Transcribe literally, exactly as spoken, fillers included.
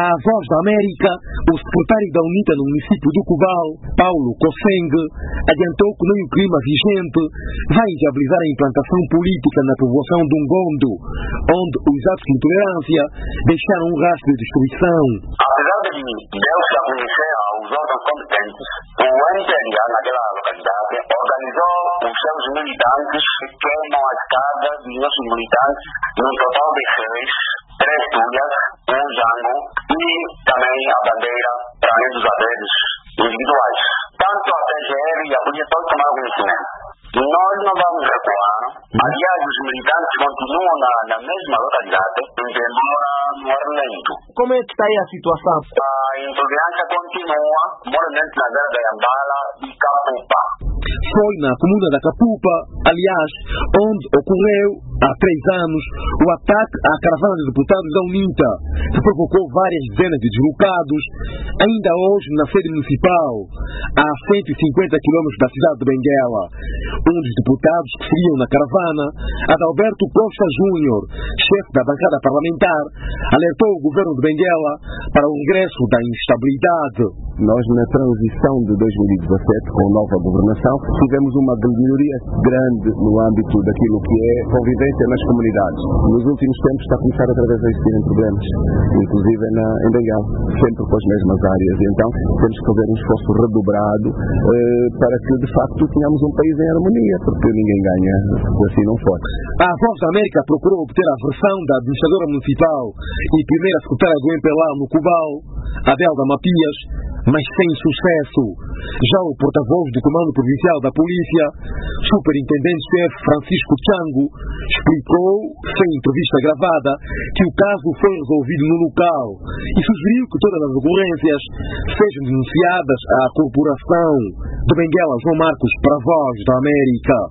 À Voz da América, o secretário da UNITA no município do Cubal, Paulo Koseng, adiantou que nem o clima vigente vai inviabilizar a implantação política na povoação do Ngondo, onde os atos de intolerância deixaram um rastro de destruição. Apesar de Deus já conhecer os órgãos competentes, o M P L A naquela localidade organizou os seus militantes que queimam as casas de nossos militantes num total de seis, três tulhas, um jango e também a bandeira para além dos adeptos individuais. Tanto a P G R e a polícia todos tomaram conhecimento. Nós não vamos recuar. Aliás, os militantes continuam na, na mesma localidade, embora no ar lento. Como é que está aí a situação? A intolerância continua, moralmente na zona da Yambala e Capupa. Foi na comuna da Capupa, aliás, onde ocorreu, há três anos, o ataque à caravana de deputados da UNITA, que provocou várias dezenas de deslocados. Ainda hoje, na sede municipal, a cento e cinquenta quilômetros da cidade de Benguela, um dos deputados que seriam na caravana, Adalberto Costa Júnior, chefe da bancada parlamentar, alertou o governo de Benguela para o regresso da instabilidade. Nós, na transição de dois mil e dezassete, com a nova governação, tivemos uma melhoria grande no âmbito daquilo que é convivência nas comunidades. Nos últimos tempos está a começar outra vez a existirem problemas, inclusive na, em Benguela, sempre com as mesmas áreas. Então, temos que fazer um esforço redobrado eh, para que, de facto, tenhamos um país em harmonia, porque ninguém ganha se assim não for. A Voz da América procurou obter a versão da administradora municipal e primeira secretária do M P L A no Cubal, Adelda Matias, mas sem sucesso. Já o porta-voz do Comando Provincial da Polícia, Superintendente-Chefe Francisco Chango, explicou, sem entrevista gravada, que o caso foi resolvido no local e sugeriu que todas as ocorrências sejam denunciadas à Corporação de Benguela João Marcos para a Voz da América.